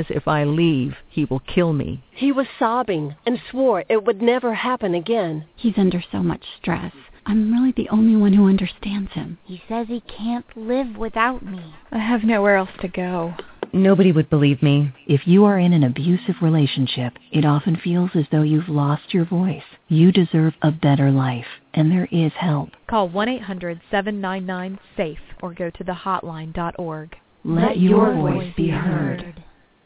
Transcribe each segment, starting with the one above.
if I leave, he will kill me. He was sobbing and swore it would never happen again. He's under so much stress. I'm really the only one who understands him. He says he can't live without me. I have nowhere else to go. Nobody would believe me. If you are in an abusive relationship, it often feels as though you've lost your voice. You deserve a better life, and there is help. Call 1-800-799-SAFE or go to thehotline.org. Let your voice be heard.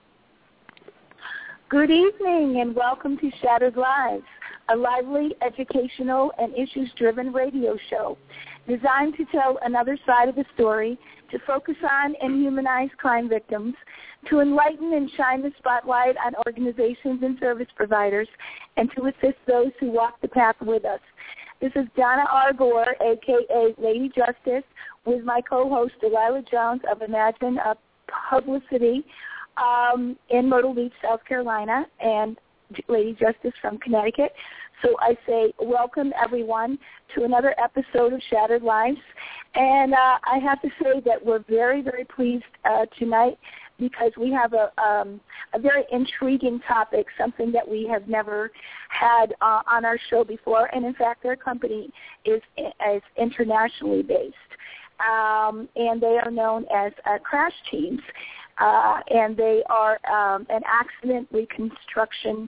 Good evening and welcome to Shattered Lives, a lively, educational, and issues-driven radio show designed to tell another side of the story, to focus on and humanize crime victims, to enlighten and shine the spotlight on organizations and service providers, and to assist those who walk the path with us. This is Donna R. Gore, a.k.a. Lady Justice, with my co-host Delilah Jones of Imagine Publicity in Myrtle Beach, South Carolina, and Lady Justice from Connecticut. So I say welcome, everyone, to another episode of Shattered Lives. And I have to say that we're very, very pleased tonight because we have a very intriguing topic, something that we have never had on our show before. And, in fact, their company is internationally based. And they are known as Crash Teams. And they are an accident reconstruction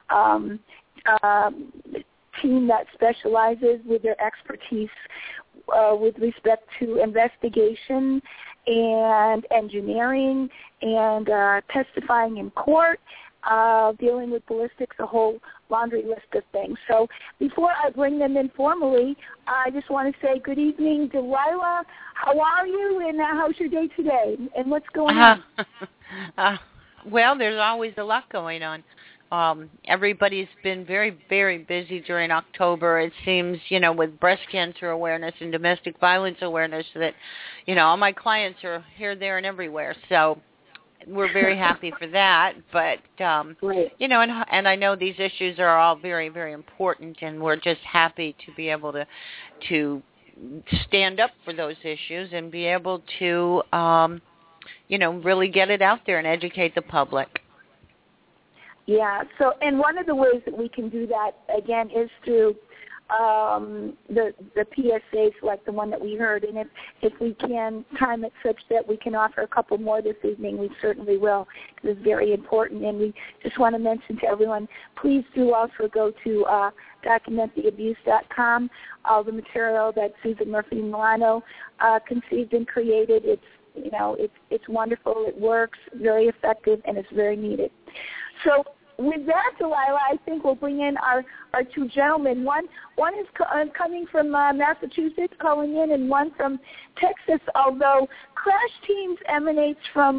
team that specializes with their expertise with respect to investigation and engineering and testifying in court, dealing with ballistics, a whole laundry list of things. So before I bring them in formally, I just want to say good evening, Delilah. How are you, and how's your day today, and what's going on? Well, there's always a lot going on. Everybody's been very, very busy during October. It seems, with breast cancer awareness and domestic violence awareness that, all my clients are here, there, and everywhere. So we're very happy for that. But, and I know these issues are all very, very important, and we're just happy to be able to stand up for those issues and be able to, really get it out there and educate the public. Yeah, so, and one of the ways that we can do that, again, is through the PSAs like the one that we heard. And if we can time it such that we can offer a couple more this evening, we certainly will, because it's very important. And we just want to mention to everyone, please do also go to documenttheabuse.com. All the material that Susan Murphy Milano conceived and created, it's wonderful, it works, very effective, and it's very needed. So with that, Delilah, I think we'll bring in our two gentlemen. One is coming from Massachusetts, calling in, and one from Texas, although Crash Teams emanates from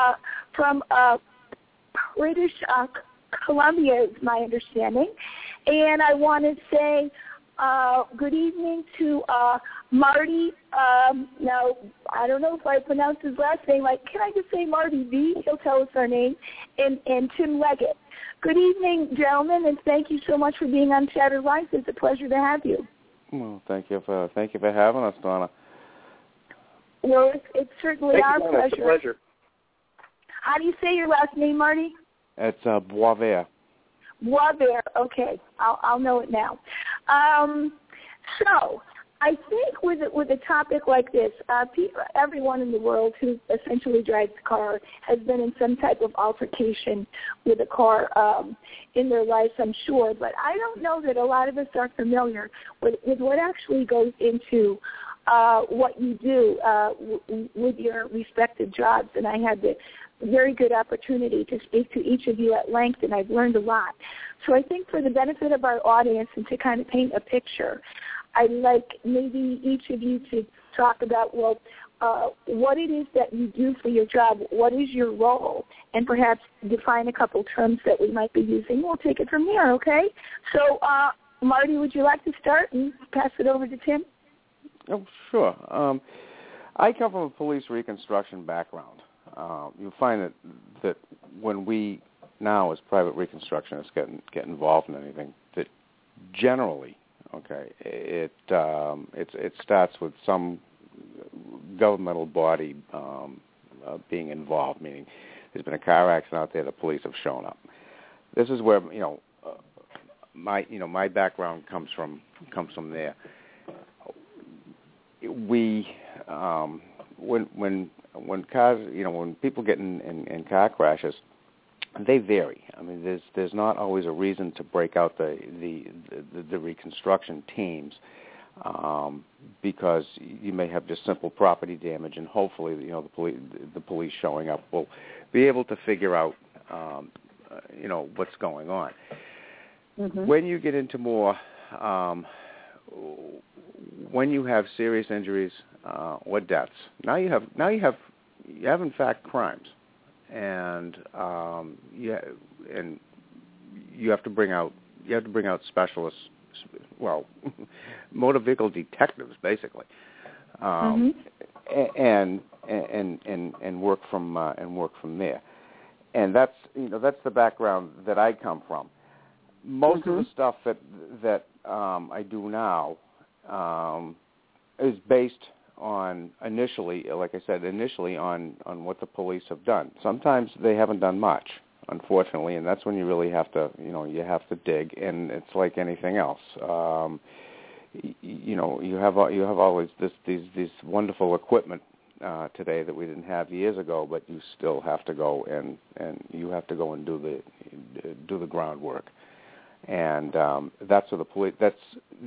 British Columbia, is my understanding. And I want to say good evening to Marty. Now, I don't know if I pronounced his last name right. Can I just say Marty V? He'll tell us our name. And Tim Leggett. Good evening, gentlemen, and thank you so much for being on Shattered Lives. It's a pleasure to have you. Well, thank you for having us, Donna. Well, it's certainly our pleasure. It's a pleasure. How do you say your last name, Marty? It's Boisvert. Boisvert. Okay, I'll know it now. So I think with a topic like this, everyone in the world who essentially drives a car has been in some type of altercation with a car in their lives, I'm sure. But I don't know that a lot of us are familiar with what actually goes into what you do with your respective jobs. And I had the very good opportunity to speak to each of you at length, and I've learned a lot. So I think for the benefit of our audience and to kind of paint a picture, I'd like maybe each of you to talk about, what it is that you do for your job, what is your role, and perhaps define a couple terms that we might be using. We'll take it from here, okay? So, Marty, would you like to start and pass it over to Tim? Oh, sure. I come from a police reconstruction background. You'll find that when we now, as private reconstructionists, get involved in anything, that generally, okay, it starts with some governmental body being involved, meaning there's been a car accident out there, the police have shown up. This is where my background comes from there. We when cars, when people get in car crashes, they vary. I mean, there's not always a reason to break out the reconstruction teams, because you may have just simple property damage, and hopefully, the police showing up will be able to figure out, what's going on. Mm-hmm. When you get into more, when you have serious injuries or deaths, now you have in fact crimes, and you have to bring out specialists, well, motor vehicle detectives, basically, and work from there, and that's the background that I come from. Most of the stuff that I do now is based on initially on what the police have done. Sometimes they haven't done much, unfortunately, and that's when you really have to dig, and it's like anything else. You have always these wonderful equipment today that we didn't have years ago, but you still have to go and you have to go and do the groundwork. And that's where the police. That's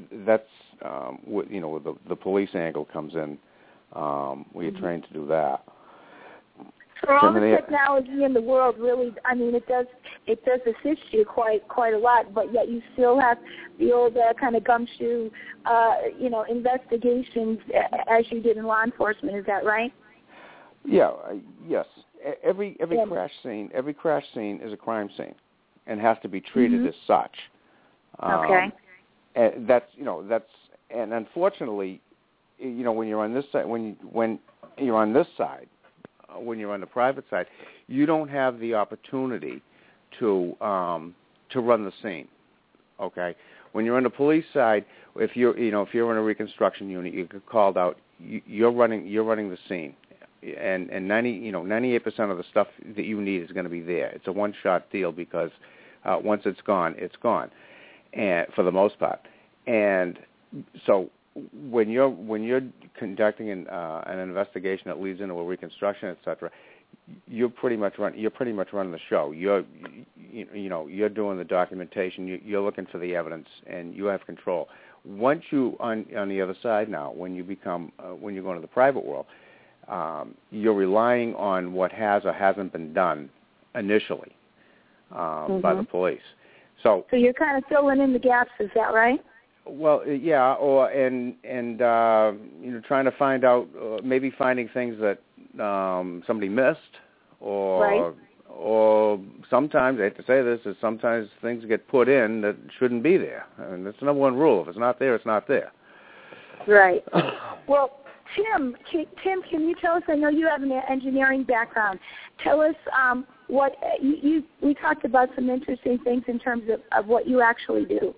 what the police angle comes in. We're trained to do that. For all the technology in the world, really, I mean, it does assist you quite a lot. But yet you still have the old kind of gumshoe, investigations as you did in law enforcement. Is that right? Yeah. Yes. Every crash scene is a crime scene, and has to be treated as such. Okay. And and unfortunately, when you're on this side, when you're on this side, when you're on the private side, you don't have the opportunity to run the scene. Okay. When you're on the police side, if you're in a reconstruction unit, you get called out. You're running the scene. And 98% of the stuff that you need is going to be there. It's a one-shot deal because once it's gone, and for the most part. And so when you're conducting an investigation that leads into a reconstruction, etc., you're pretty much running the show. You're doing the documentation. You're looking for the evidence, and you have control. Once you on the other side now, when you go into the private world. You're relying on what has or hasn't been done initially by the police. So you're kind of filling in the gaps, is that right? Well, yeah, and trying to find out, maybe finding things that somebody missed, or sometimes, I hate to say this, is sometimes things get put in that shouldn't be there. I mean, that's the number one rule. If it's not there, it's not there. Right. Well, Tim, can you tell us? I know you have an engineering background. Tell us what we talked about some interesting things in terms of what you actually do.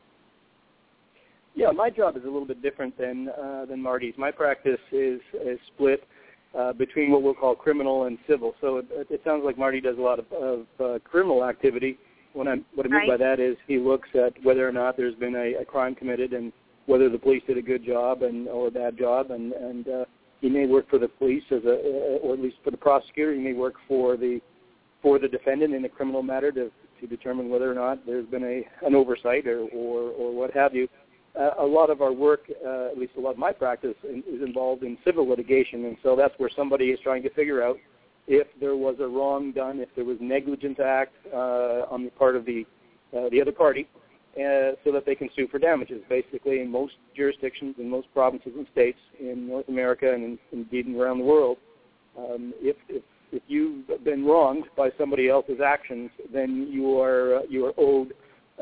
Yeah, my job is a little bit different than Marty's. My practice is split between what we'll call criminal and civil. So it sounds like Marty does a lot of criminal activity. What I mean by that is he looks at whether or not there's been a crime committed and whether the police did a good job or a bad job, and he may work for the police or at least for the prosecutor. He may work for the defendant in a criminal matter to determine whether or not there's been an oversight or what have you. A lot of our work, at least a lot of my practice, is involved in civil litigation, and so that's where somebody is trying to figure out if there was a wrong done, if there was negligent act on the part of the other party. So that they can sue for damages. Basically, in most jurisdictions, in most provinces and states in North America and indeed around the world, if you've been wronged by somebody else's actions, then you are owed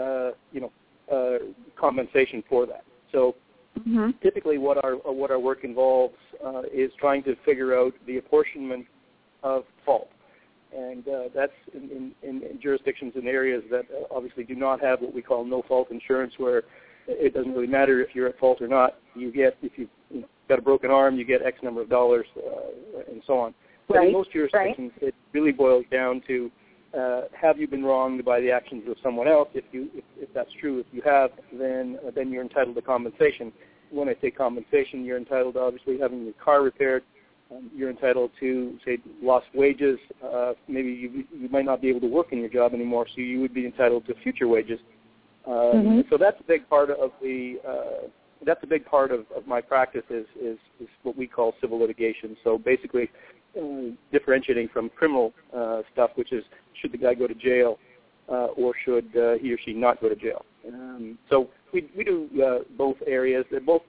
compensation for that. So typically, what our work involves is trying to figure out the apportionment of fault. And that's in jurisdictions and areas that obviously do not have what we call no-fault insurance, where it doesn't really matter if you're at fault or not. You get, if you've got a broken arm, you get X number of dollars, and so on. But in most jurisdictions, it really boils down to have you been wronged by the actions of someone else? If that's true, if you have, then you're entitled to compensation. When I say compensation, you're entitled to obviously having your car repaired. You're entitled to, say, lost wages. Maybe you might not be able to work in your job anymore, so you would be entitled to future wages. So that's a big part of my practice is what we call civil litigation. So basically, differentiating from criminal stuff, which is should the guy go to jail or should he or she not go to jail. So we do both areas.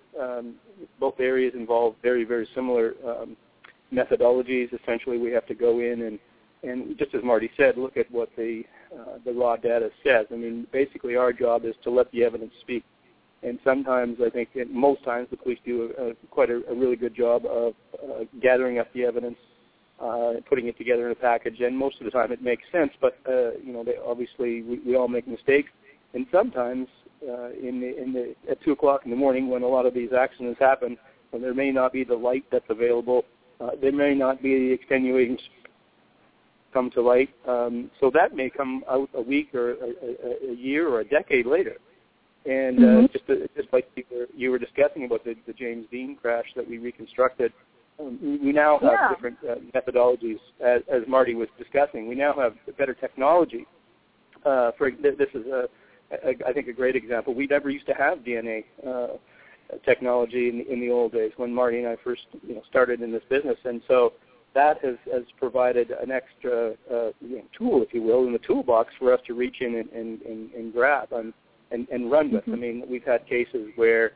Both areas involve very, very similar methodologies. Essentially, we have to go in and just as Marty said, look at what the raw data says. I mean, basically our job is to let the evidence speak. And sometimes, I think, most times, the police do quite a really good job of gathering up the evidence, putting it together in a package, and most of the time it makes sense. But obviously we all make mistakes, and sometimes at 2 o'clock in the morning, when a lot of these accidents happen, when there may not be the light that's available, there may not be the extenuating come to light, so that may come out a week or a year or a decade later. And just like you were discussing about the James Dean crash that we reconstructed, we now have different methodologies, as Marty was discussing. We now have better technology. This is, I think, a great example. We never used to have DNA technology in the old days when Marty and I first started in this business, and so that has provided an extra tool, if you will, in the toolbox for us to reach in and grab and run with. I mean, we've had cases where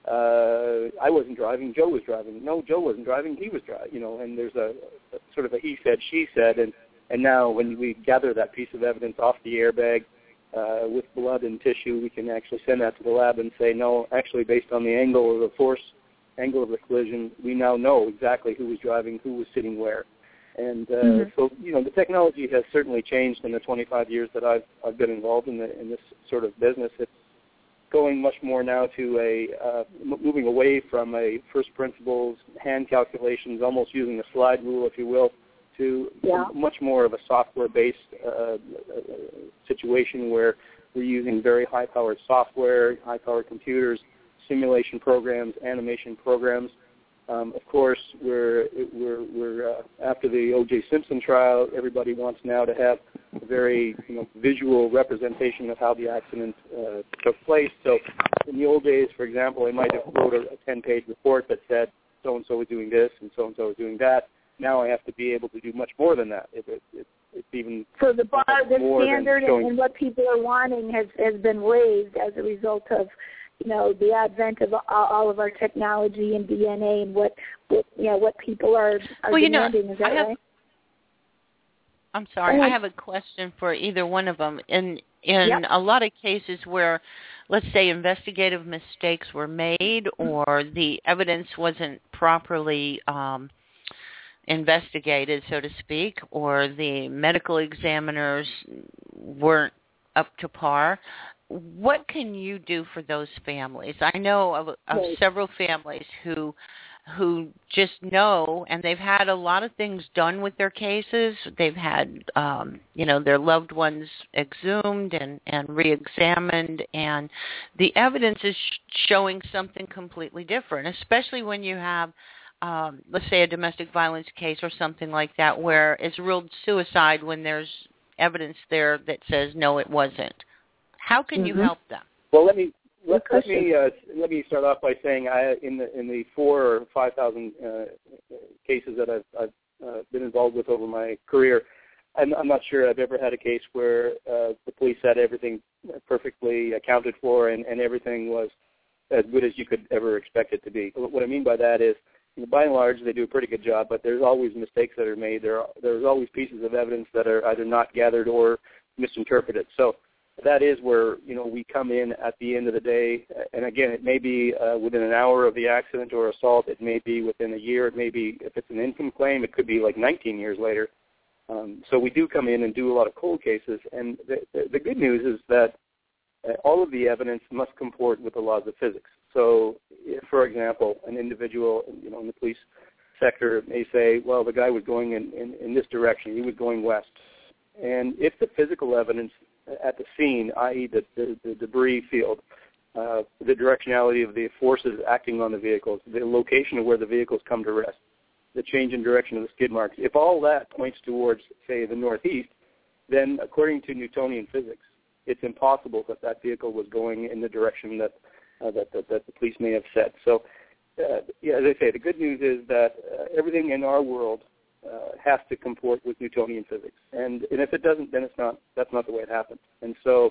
I wasn't driving, Joe was driving. No, Joe wasn't driving, he was driving. And there's a sort of a he said, she said, and now when we gather that piece of evidence off the airbag with blood and tissue, we can actually send that to the lab and say, no, actually based on the angle of the force, angle of the collision, we now know exactly who was driving, who was sitting where. And so, the technology has certainly changed in the 25 years that I've been involved in this sort of business. It's going much more now to moving away from a first principles, hand calculations, almost using a slide rule, if you will, to much more of a software-based situation where we're using very high-powered software, high-powered computers, simulation programs, animation programs. Of course, we're after the O.J. Simpson trial, everybody wants now to have a very visual representation of how the accident took place. So in the old days, for example, they might have wrote a 10-page report that said so-and-so was doing this and so-and-so was doing that. Now I have to be able to do much more than that. It's even so the bar, the standard, and what people are wanting has been raised as a result of the advent of all of our technology and DNA and what people are demanding. Is that right? I'm sorry. I have a question for either one of them. In a lot of cases where, let's say, investigative mistakes were made or the evidence wasn't properly investigated, so to speak, or the medical examiners weren't up to par, what can you do for those families? I know of several families who just know, and they've had a lot of things done with their cases. They've had, their loved ones exhumed and re-examined, and the evidence is showing something completely different, especially when you have, let's say, a domestic violence case or something like that, where it's ruled suicide when there's evidence there that says, no, it wasn't. How can you help them? Well, let me start off by saying in the 4,000 or 5,000 cases that I've been involved with over my career, I'm not sure I've ever had a case where the police had everything perfectly accounted for and everything was as good as you could ever expect it to be. What I mean by that is, by and large, they do a pretty good job, but there's always mistakes that are made. There's always pieces of evidence that are either not gathered or misinterpreted. So that is where, we come in at the end of the day. And again, it may be within an hour of the accident or assault. It may be within a year. It may be, if it's an income claim, it could be like 19 years later. So we do come in and do a lot of cold cases. And the good news is that all of the evidence must comport with the laws of physics. So, if, for example, an individual, in the police sector may say, well, the guy was going in this direction. He was going west. And if the physical evidence at the scene, i.e. the debris field, the directionality of the forces acting on the vehicles, the location of where the vehicles come to rest, the change in direction of the skid marks, if all that points towards, say, the northeast, then according to Newtonian physics, it's impossible that vehicle was going in the direction that the police may have set. So, as I say, the good news is that everything in our world has to comport with Newtonian physics, and if it doesn't, then that's not the way it happens. And so,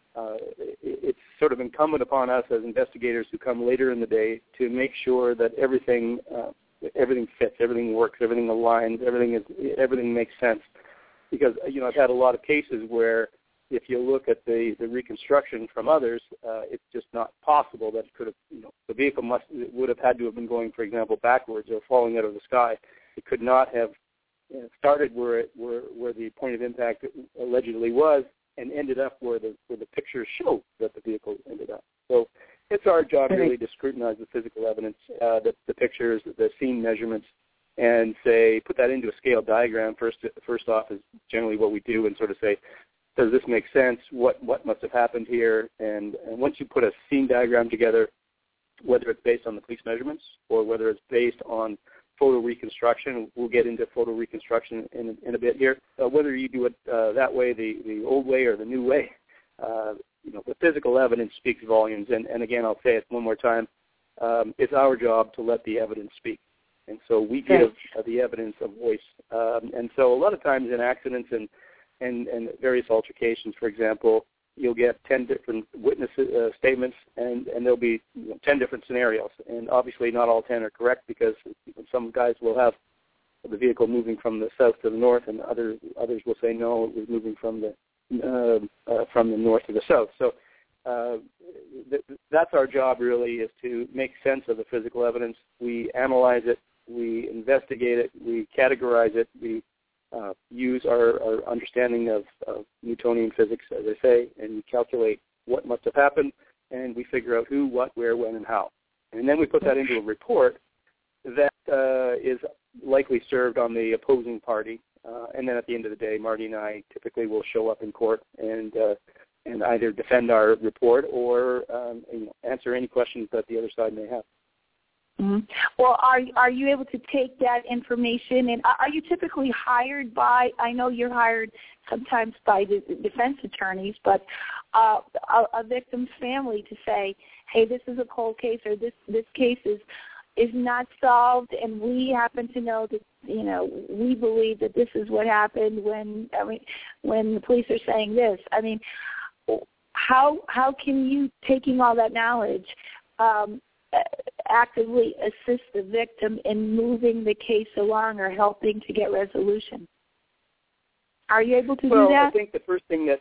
it's sort of incumbent upon us as investigators who come later in the day to make sure that everything fits, everything works, everything aligns, everything makes sense. Because I've had a lot of cases where if you look at the reconstruction from others, it's just not possible that it could have, the vehicle would have had to have been going, for example, backwards or falling out of the sky. It could not have started where the point of impact allegedly was and ended up where the pictures show that the vehicle ended up. So it's our job really to scrutinize the physical evidence, the pictures, the scene measurements, and put that into a scale diagram. First off is generally what we do, and sort of say, does this make sense? What must have happened here? And once you put a scene diagram together, whether it's based on the police measurements or whether it's based on photo reconstruction, we'll get into photo reconstruction in a bit here. Whether you do it that way, the old way or the new way, the physical evidence speaks volumes. And again, I'll say it one more time. It's our job to let the evidence speak. And so we give the evidence a voice. And so a lot of times in accidents and various altercations, for example, you'll get 10 different witness statements, and there'll be 10 different scenarios. And obviously not all 10 are correct, because some guys will have the vehicle moving from the south to the north, and others will say, no, it was moving from the north to the south. So that's our job, really, is to make sense of the physical evidence. We analyze it, we investigate it, we categorize it, we use our understanding of Newtonian physics, as I say, and we calculate what must have happened, and we figure out who, what, where, when, and how. And then we put that into a report that is likely served on the opposing party. And then at the end of the day, Marty and I typically will show up in court and either defend our report or answer any questions that the other side may have. Mm-hmm. Well, are you able to take that information, and are you typically hired by, I know you're hired sometimes by the defense attorneys, but a victim's family to say, hey, this is a cold case, or this case is not solved, and we happen to know that, we believe that this is what happened when the police are saying this. I mean, how can you, taking all that knowledge, actively assist the victim in moving the case along or helping to get resolution? Are you able to do that? Well, I think the first thing that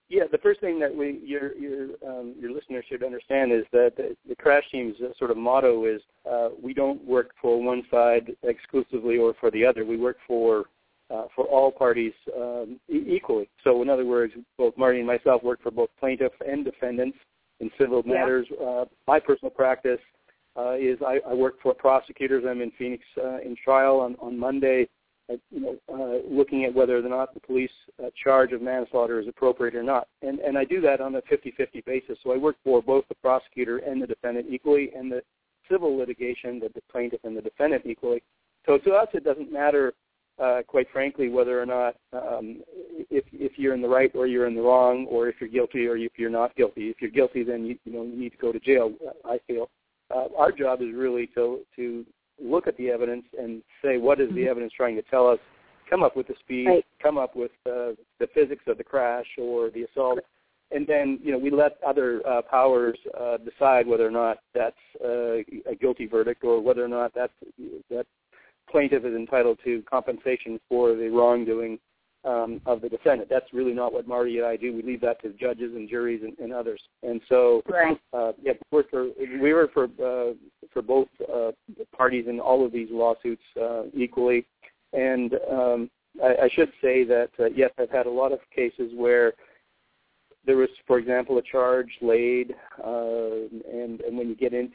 your listeners should understand is that the crash team's sort of motto is we don't work for one side exclusively or for the other. We work for all parties equally. So in other words, both Marty and myself work for both plaintiff and defendants in civil matters. My personal practice is I work for prosecutors. I'm in Phoenix in trial on Monday, looking at whether or not the police charge of manslaughter is appropriate or not. And I do that on a 50-50 basis. So I work for both the prosecutor and the defendant equally, and the civil litigation, the plaintiff and the defendant equally. So to us, it doesn't matter, quite frankly, whether or not if you're in the right or you're in the wrong, or if you're guilty or if you're not guilty. If you're guilty, then you need to go to jail, I feel. Our job is really to look at the evidence and say, what is the evidence trying to tell us? Come up with the speed, come up with the physics of the crash or the assault, and then we let other powers decide whether or not that's a guilty verdict, or whether or not that plaintiff is entitled to compensation for the wrongdoing of the defendant. That's really not what Marty and I do. We leave that to judges and juries and others. And so, we work for both parties in all of these lawsuits equally. And I should say that, yes, I've had a lot of cases where there was, for example, a charge laid, and when you get into it,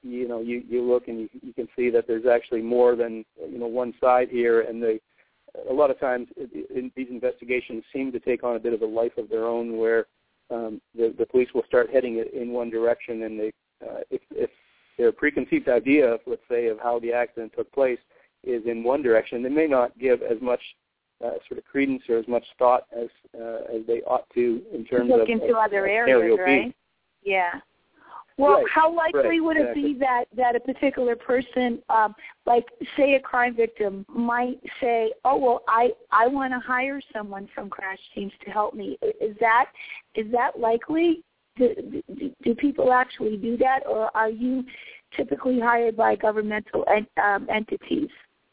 you look and you can see that there's actually more than one side here, and a lot of times these investigations seem to take on a bit of a life of their own, where the police will start heading it in one direction, and if their preconceived idea, let's say, of how the accident took place is in one direction, they may not give as much sort of credence or as much thought as they ought to in terms look of into other areas, right? Yeah. Well, right. How likely would it exactly. be that a particular person, like say a crime victim, might say, "Oh, well, I want to hire someone from crash teams to help me"? Is that likely? Do people actually do that, or are you typically hired by governmental entities?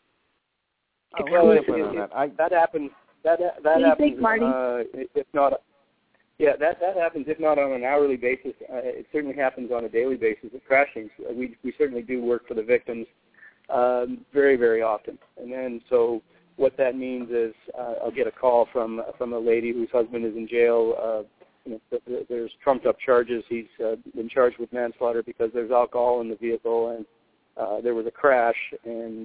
Well, that happens. That happens. Think, Marty? If not, that happens. If not on an hourly basis, it certainly happens on a daily basis at crashings. We certainly do work for the victims very, very often. And then so what that means is I'll get a call from a lady whose husband is in jail. There's trumped up charges. He's been charged with manslaughter because there's alcohol in the vehicle, and there was a crash, and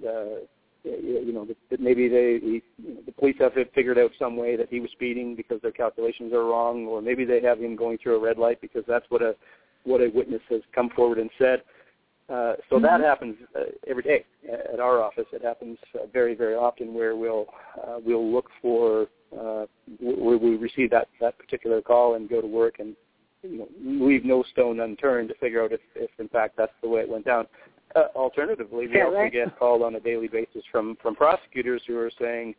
maybe the police have figured out some way that he was speeding because their calculations are wrong, or maybe they have him going through a red light because that's what a witness has come forward and said. So that happens every day at our office. It happens very, very often where we'll look for where we receive that particular call and go to work and leave no stone unturned to figure out if in fact that's the way it went down. Alternatively, we also get called on a daily basis from prosecutors who are saying,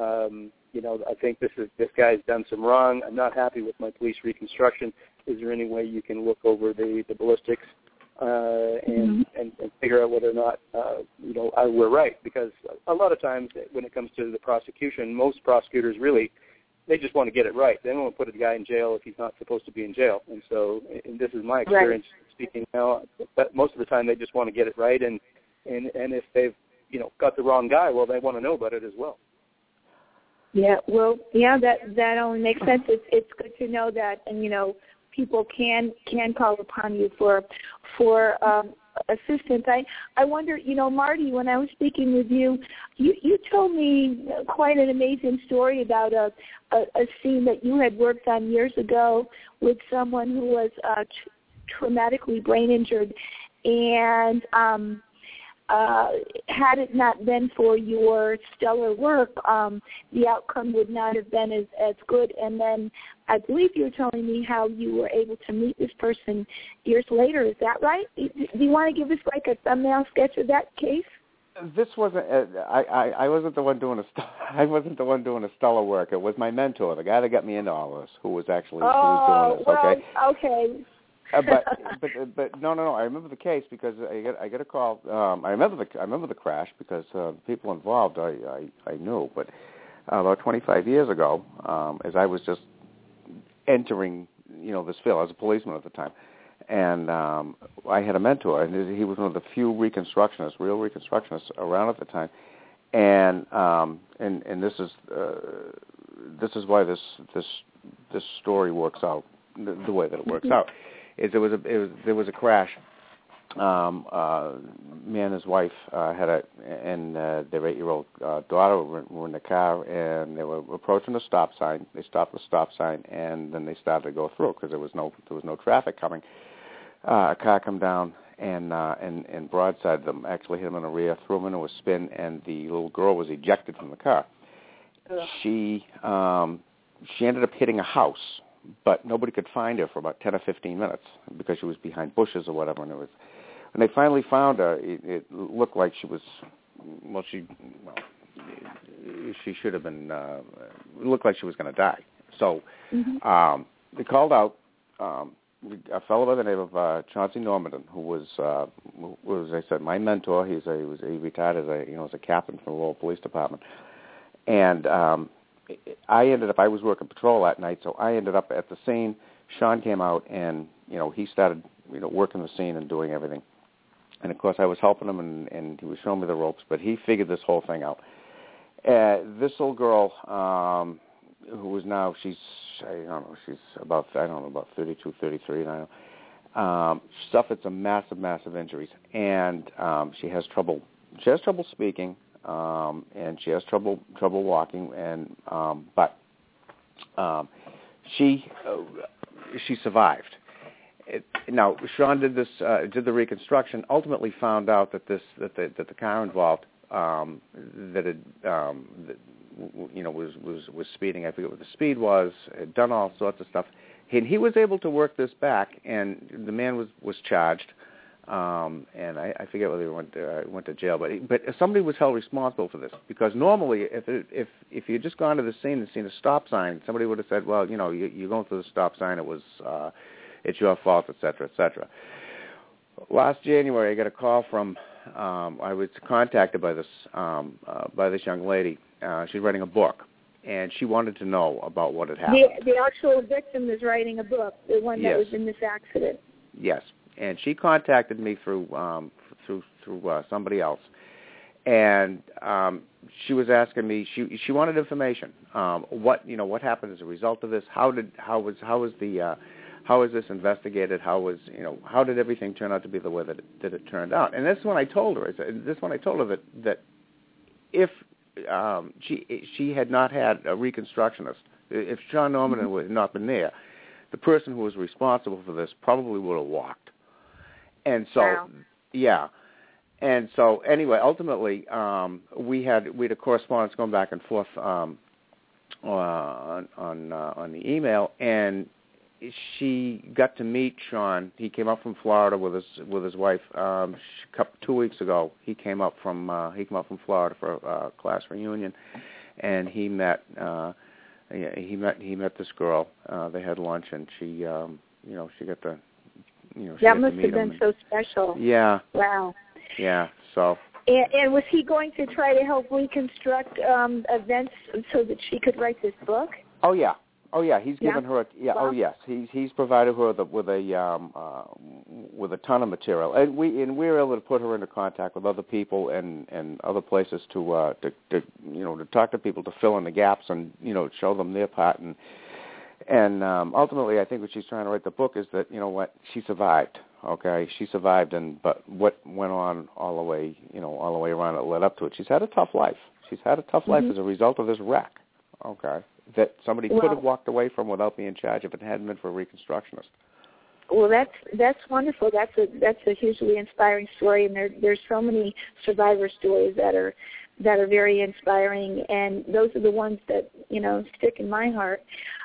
I think this guy's done some wrong. I'm not happy with my police reconstruction. Is there any way you can look over the ballistics and figure out whether or not we're right? Because a lot of times when it comes to the prosecution, most prosecutors really, they just want to get it right. They don't want to put a guy in jail if he's not supposed to be in jail. And so, and this is my experience speaking now, but most of the time they just want to get it right. And if they've got the wrong guy, well, they want to know about it as well. Yeah, well, that only makes sense. It's good to know that, and people can call upon you for assistance. I wonder, Marty, when I was speaking with you, you told me quite an amazing story about a scene that you had worked on years ago with someone who was traumatically brain injured, and had it not been for your stellar work, the outcome would not have been as good. And then I believe you were telling me how you were able to meet this person years later. Is that right? Do you want to give us like a thumbnail sketch of that case? This wasn't. I wasn't the one doing I wasn't the one doing the stellar work. It was my mentor, the guy that got me into all this, who was actually who was doing this. Okay. But no. I remember the case because I get a call. I remember the crash because the people involved I knew. But about 25 years ago, as I was just entering this field, I was a policeman at the time, and I had a mentor, and he was one of the few real reconstructionists around at the time, and this is why this story works out the way that it works out. There was a crash. Me and his wife and their 8-year-old daughter were in the car, and they were approaching a stop sign. They stopped the stop sign, and then they started to go through because there was no traffic coming. A car come down and broadside them, actually hit them in the rear, threw them into a spin, and the little girl was ejected from the car. She ended up hitting a house, but nobody could find her for about 10 or 15 minutes because she was behind bushes or whatever. And when they finally found her, it looked like she was, she should have been, it looked like she was going to die. So they called out a fellow by the name of Chauncey Normanton, who was, as I said, my mentor. He retired as a captain from the Lowell Police Department. And I was working patrol that night, so I ended up at the scene. Sean came out, and he started working the scene and doing everything. And of course, I was helping him, and he was showing me the ropes. But he figured this whole thing out. This little girl, who is now she's about 32, 33 now. suffered some massive injuries, and she has trouble speaking, and she has trouble walking, and but she survived. Now, Sean did the reconstruction. Ultimately, found out that the car involved was speeding. I forget what the speed was. Had done all sorts of stuff. He was able to work this back, and the man was charged. And I forget whether he went to jail, but somebody was held responsible for this, because normally if you had just gone to the scene and seen a stop sign, somebody would have said, well, you're going through the stop sign. It's your fault, et cetera, et cetera. Last January, I got a call from. I was contacted by this young lady. She's writing a book, and she wanted to know about what had happened. The actual victim is writing a book, the one that was in this accident. Yes, and she contacted me through somebody else, and she was asking me. She wanted information. What happened as a result of this? How is this investigated? How did everything turn out to be the way that it turned out? And this is when I told her. That if she had not had a reconstructionist, if Sean Norman had not been there, the person who was responsible for this probably would have walked. And so, yeah. And so, anyway, ultimately, we had a correspondence going back and forth on the email, and she got to meet Sean. He came up from Florida with his wife 2 weeks ago. He came up from Florida for a class reunion, and he met this girl. They had lunch, and she got to that must have been so special. Yeah. Wow. Yeah. So. And was he going to try to help reconstruct events so that she could write this book? Oh yeah. He's given her. Wow. Oh yes. He's provided her with a ton of material, and we were able to put her into contact with other people and other places to talk to people to fill in the gaps and show them their part and ultimately I think what she's trying to write the book is that she survived. Okay, she survived, but what went on all the way around it led up to it. She's had a tough life. She's had a tough life as a result of this wreck. Okay, that somebody could have walked away from without being charged if it hadn't been for a reconstructionist. Well, that's wonderful. That's a hugely inspiring story, and there's so many survivor stories that are very inspiring, and those are the ones that stick in my heart.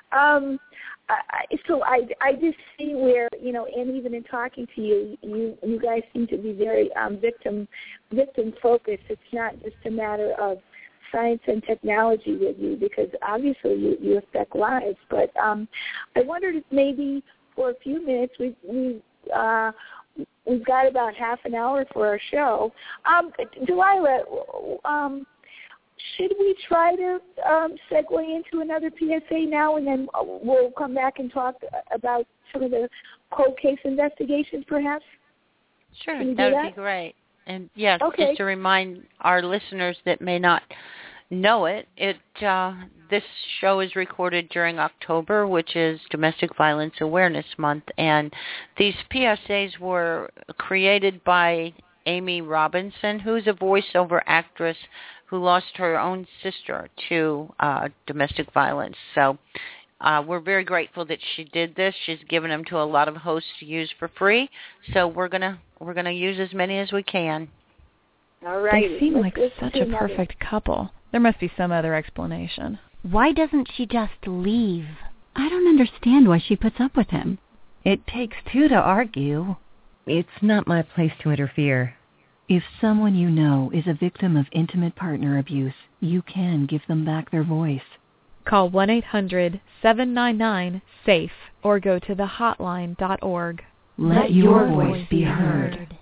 So I just see where and even in talking to you guys seem to be very victim focused. It's not just a matter of science and technology with you, because obviously you affect lives. But I wondered if maybe for a few minutes we've got about half an hour for our show. Delilah, should we try to segue into another PSA now, and then we'll come back and talk about some of the cold case investigations, perhaps? Sure, that would be great. And yes, just to remind our listeners that may not know it, this show is recorded during October, which is Domestic Violence Awareness Month, and these PSAs were created by Amy Robinson, who's a voiceover actress who lost her own sister to domestic violence. So we're very grateful that she did this. She's given them to a lot of hosts to use for free. So we're gonna use as many as we can. All right. They seem like such a perfect couple. There must be some other explanation. Why doesn't she just leave? I don't understand why she puts up with him. It takes two to argue. It's not my place to interfere. If someone you know is a victim of intimate partner abuse, you can give them back their voice. Call 1-800-799-SAFE or go to thehotline.org. Let your voice be heard.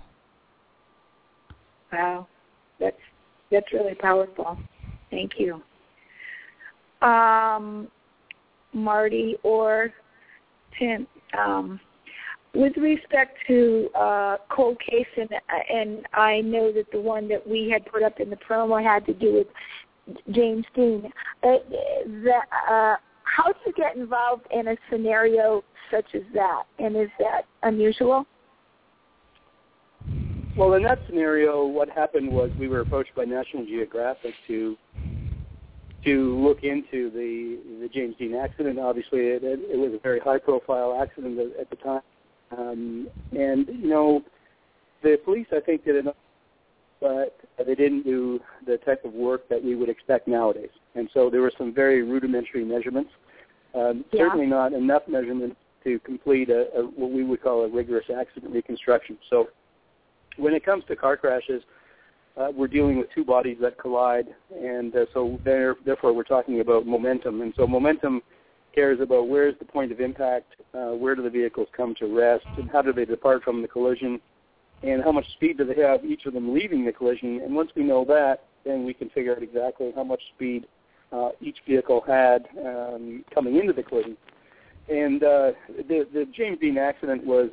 Wow, that's really powerful. Thank you. Marty or Tim, with respect to cold case, and I know that the one that we had put up in the promo had to do with James Dean. how do you get involved in a scenario such as that? And is that unusual? Well, in that scenario, what happened was we were approached by National Geographic to look into the James Dean accident. Obviously, it was a very high-profile accident at the time. And, you know, the police, I think, did enough, but they didn't do the type of work that we would expect nowadays. And so there were some very rudimentary measurements, certainly not enough measurements to complete what we would call a rigorous accident reconstruction. So when it comes to car crashes, we're dealing with two bodies that collide, and so therefore we're talking about momentum. And so momentum cares about where is the point of impact, where do the vehicles come to rest, and how do they depart from the collision, and how much speed do they have, each of them leaving the collision. And once we know that, then we can figure out exactly how much speed each vehicle had coming into the collision. And the James Dean accident was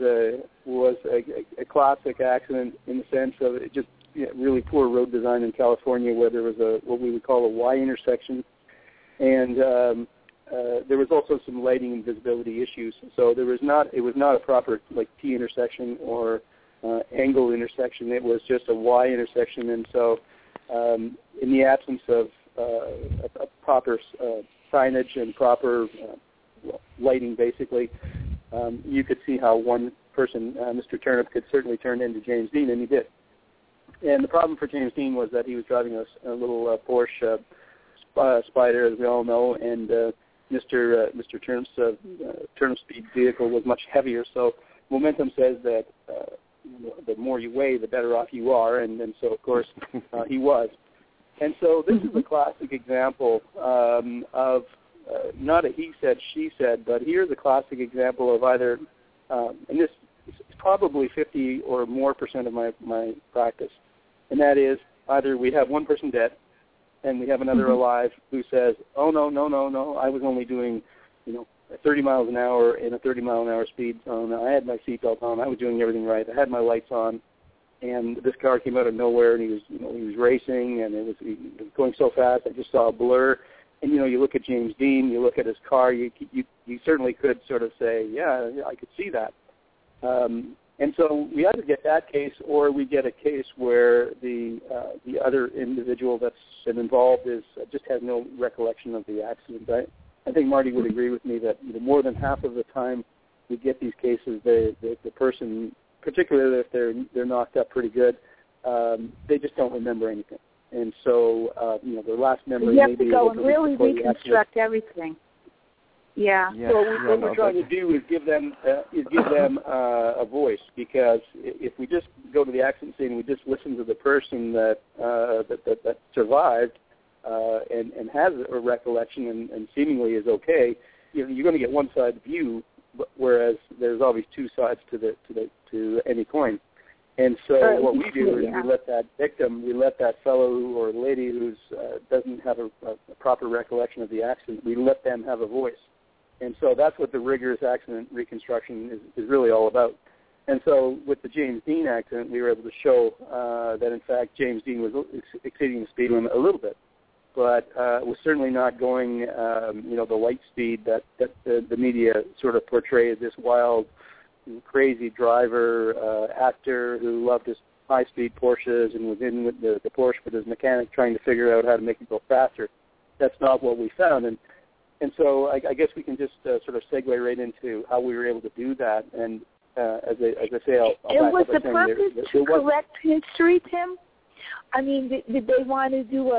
a classic accident in the sense of it just really poor road design in California, where there was what we would call a Y intersection, and there was also some lighting and visibility issues. So it was not a proper like T intersection or angle intersection. It was just a Y intersection, and so in the absence of proper signage and proper lighting, basically, you could see how one person, Mr. Turnip, could certainly turn into James Dean, and he did. And the problem for James Dean was that he was driving a little Porsche Spider, as we all know, and Mr. Turnip's speed vehicle was much heavier. So momentum says that the more you weigh, the better off you are, and so, of course, he was. And so this is a classic example of not a he said, she said, but here's a classic example of either, and this is probably 50 or more % of my practice, and that is either we have one person dead and we have another alive who says, oh, no, I was only doing, 30 miles an hour in a 30-mile-an-hour speed zone. I had my seatbelt on. I was doing everything right. I had my lights on. And this car came out of nowhere, and he was racing, and he was going so fast. I just saw a blur. And you look at James Dean, you look at his car. You certainly could sort of say, yeah, I could see that. And so we either get that case, or we get a case where the other individual that's involved just has no recollection of the accident. I think Marty would agree with me that more than half of the time we get these cases, the person, particularly if they're knocked up pretty good, they just don't remember anything. And so, their last memory you have maybe to go and really reconstruct everything. Yeah. So what we're trying to do is give them a voice, because if we just go to the accident scene and we just listen to the person that survived and has a recollection and seemingly is okay, you're going to get one side view, whereas there's always two sides to any coin. And so what we do is we let that victim, we let that fellow or lady who doesn't have a proper recollection of the accident, we let them have a voice. And so that's what the rigorous accident reconstruction is really all about. And so with the James Dean accident, we were able to show that, in fact, James Dean was exceeding the speed limit a little bit, but was certainly not going, the light speed that the media sort of portrayed, this wild, crazy driver, actor who loved his high-speed Porsches and was in with the Porsche with his mechanic trying to figure out how to make it go faster. That's not what we found. And so I guess we can just sort of segue right into how we were able to do that. And as I say, I'll it was the purpose to correct history, Tim? I mean, did they want to do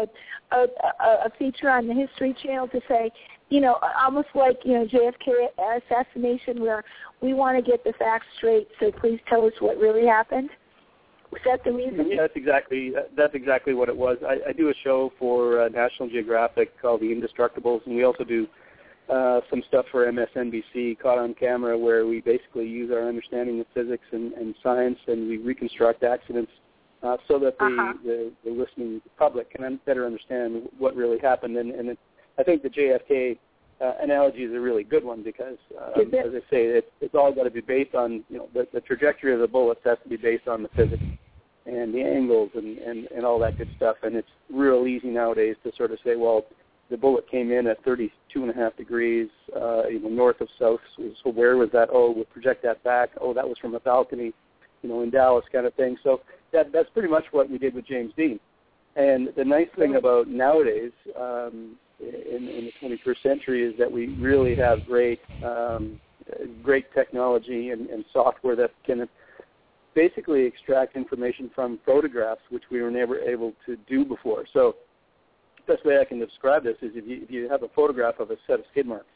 a feature on the History Channel to say, almost like, JFK assassination, where we want to get the facts straight, so please tell us what really happened? Was that the reason? Yeah, that's exactly what it was. I do a show for National Geographic called The Indestructibles, and we also do some stuff for MSNBC, Caught on Camera, where we basically use our understanding of physics and science, and we reconstruct accidents so that the listening public can better understand what really happened. And I think the JFK analogy is a really good one, because, as I say, it's all got to be based on, the trajectory of the bullets has to be based on the physics and the angles and all that good stuff. And it's real easy nowadays to sort of say, well, the bullet came in at 32.5 degrees, north of south. So where was that? Oh, we'll project that back. Oh, that was from a balcony, in Dallas, kind of thing. So that's pretty much what we did with James Dean. And the nice thing about nowadays, in the 21st century, is that we really have great technology and software that can basically extract information from photographs, which we were never able to do before. So the best way I can describe this is if you have a photograph of a set of skid marks,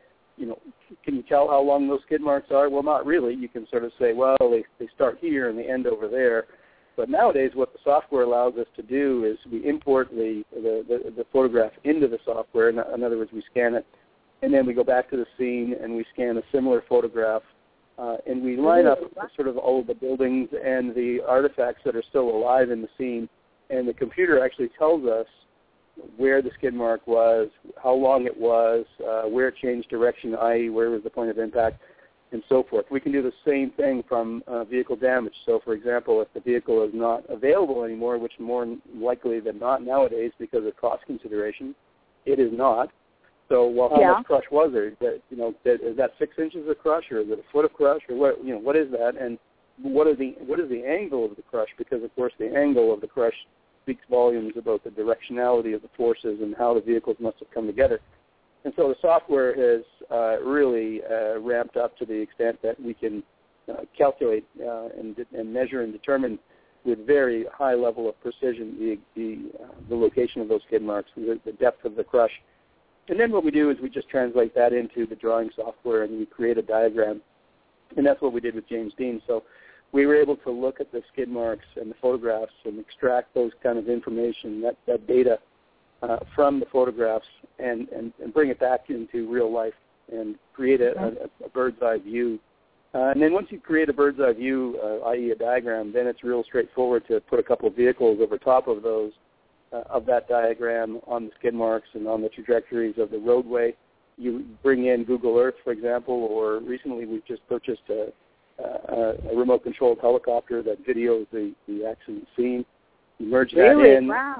can you tell how long those skid marks are? Well, not really. You can sort of say, well, they start here and they end over there. But nowadays what the software allows us to do is we import the photograph into the software. In other words, we scan it, and then we go back to the scene and we scan a similar photograph, and we line up sort of all of the buildings and the artifacts that are still alive in the scene, and the computer actually tells us where the skid mark was, how long it was, where it changed direction, i.e. where was the point of impact, and so forth. We can do the same thing from vehicle damage. So, for example, if the vehicle is not available anymore, which more likely than not nowadays because of cost consideration, it is not. So, well, how much crush was there? Is that 6 inches of crush, or is it a foot of crush, or what is that? And what is the angle of the crush? Because of course the angle of the crush speaks volumes about the directionality of the forces and how the vehicles must have come together. And so the software has really ramped up to the extent that we can calculate and measure and determine with very high level of precision the location of those skid marks, the depth of the crush. And then what we do is we just translate that into the drawing software and we create a diagram. And that's what we did with James Dean. So we were able to look at the skid marks and the photographs and extract those kind of information, that data from the photographs and bring it back into real life and create a bird's eye view. And then once you create a bird's eye view, i.e. a diagram, then it's real straightforward to put a couple of vehicles over top of those, of that diagram on the skid marks and on the trajectories of the roadway. You bring in Google Earth, for example, or recently we've just purchased a remote-controlled helicopter that videos the accident scene. You merge that in. Wow.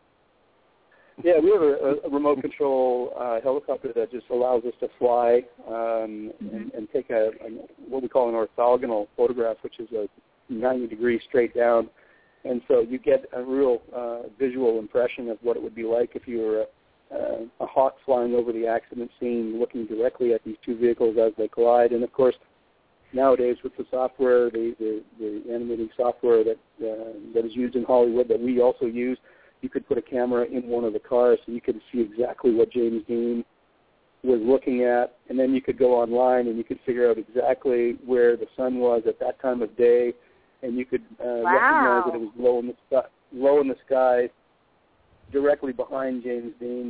Yeah, we have a remote control helicopter that just allows us to fly and take what we call an orthogonal photograph, which is a 90 degrees straight down. And so you get a real visual impression of what it would be like if you were a hawk flying over the accident scene, looking directly at these two vehicles as they collide. And of course, nowadays with the software, the animating software that is used in Hollywood that we also use, you could put a camera in one of the cars so you could see exactly what James Dean was looking at, and then you could go online and you could figure out exactly where the sun was at that time of day, and you could recognize that it was low in the sky, directly behind James Dean,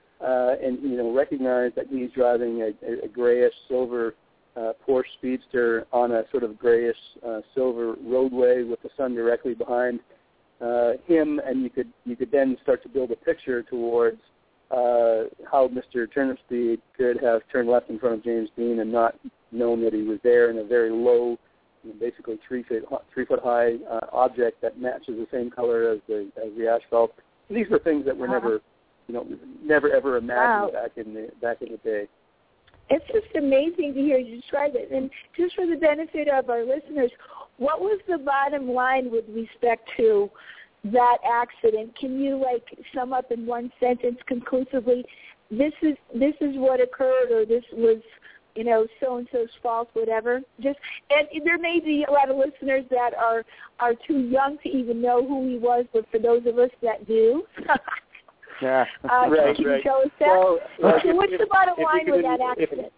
and recognize that he's driving a grayish silver Porsche Speedster on a sort of grayish silver roadway with the sun directly behind him, and you could then start to build a picture towards how Mr. Turnipseed could have turned left in front of James Dean and not known that he was there in a very low, basically 3 foot high object that matches the same color as the asphalt. And these were things that were never ever imagined back in the day. It's just amazing to hear you describe it. And just for the benefit of our listeners, what was the bottom line with respect to that accident? Can you sum up in one sentence conclusively? This is what occurred, or this was so and so's fault, whatever. And there may be a lot of listeners that are too young to even know who he was, but for those of us that do. Yeah, right. Can you tell us that? Well, so what's the bottom line with that accident?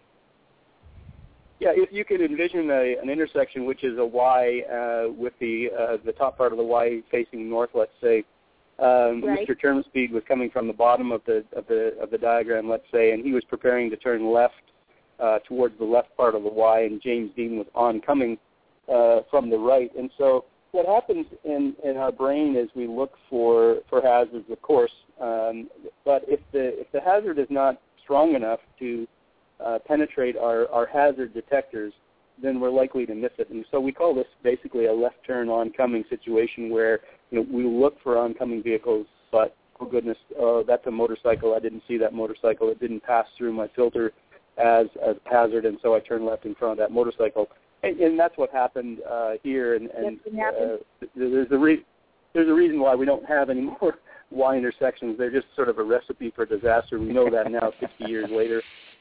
If you could envision an intersection which is a Y with the top part of the Y facing north, let's say, Mr. Turnipseed was coming from the bottom of the diagram, let's say, and he was preparing to turn left towards the left part of the Y, and James Dean was oncoming from the right. And so what happens in our brain is we look for hazards, of course, but if the hazard is not strong enough to penetrate our hazard detectors, then we're likely to miss it. And so we call this basically a left turn oncoming situation where we look for oncoming vehicles, but oh goodness, that's a motorcycle. I didn't see that motorcycle. It didn't pass through my filter as a hazard, and so I turned left in front of that motorcycle. And that's what happened here. And there's a reason why we don't have any more Y intersections. They're just sort of a recipe for disaster. We know that now, 60 years later.